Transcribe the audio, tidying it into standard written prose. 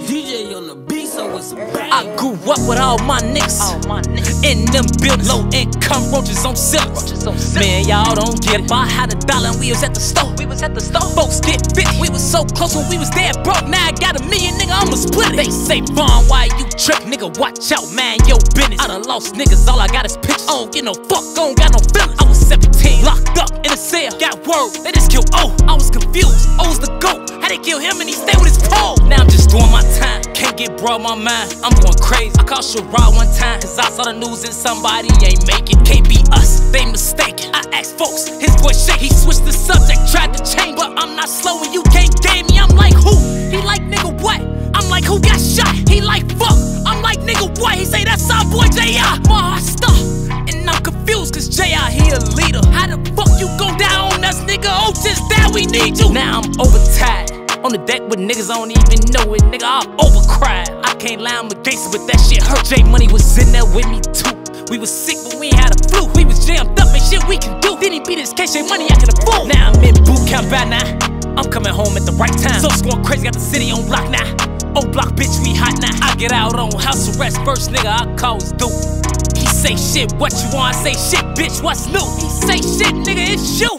DJ on the beat, so it's bang. I grew up with all my niggas, in them buildings, low income roaches on ceilings. Man, y'all don't get it. If I had $1 and we was at the store, folks get 50. We was so close when we was dead broke. Now I got $1 million, nigga, I'ma split it. They say, Vaughn, why you trip? Nigga, watch out, man, yo business. I done lost niggas, all I got is pictures. I don't get no fuck, I don't got no feelings. I was 17, locked up in a cell. Got word, they just killed O. I was confused, O's the GOAT. How they kill him and he stay with his pole? Now I'm just doing my time, can't get broad my mind. I'm going crazy, I called Sherrod one time, cause I saw the news and somebody ain't make it. Can't be us, they mistaken. I asked folks, his voice shake. He switched the subject, tried to change, but I'm not slow and you can't game me. I'm like, who? He like, nigga, what? I'm like, who got shot? He like, fuck. I'm like, nigga, what? He say, that's our boy J.I. My heart stop, and I'm confused cause J.I. he a leader. How the fuck you go down on us, nigga? Oh, just that we need you. Now I'm overtired, on the deck with niggas I don't even know it, nigga, I overcried. I can't lie, I'm a gangster, but that shit hurt. J Money was in there with me too. We was sick, but we ain't had a flu. We was jammed up and shit we can do. Then he beat his case, J Money acting a fool. Now I'm in boot camp by now. I'm coming home at the right time. So it's going crazy, got the city on lock now. On block, bitch, we hot now. I get out on house arrest first, nigga, I call his dude. He say shit, what you want? I say shit, bitch, what's new? He say shit, nigga, it's you.